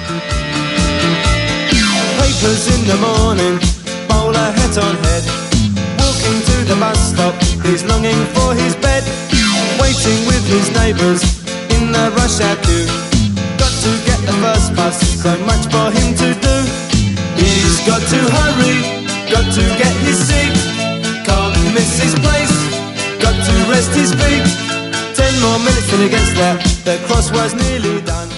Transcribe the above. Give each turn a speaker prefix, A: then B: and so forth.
A: Papers in the morning, bowler hat on head, walking to the bus stop, he's longing for his bed, waiting with his neighbours in the rush hour queue. Got to get the first bus, so much for him to do. He's got to hurry, got to get his seat, can't miss his place, got to rest his feet. 10 more minutes till he gets there, the crossword's nearly done.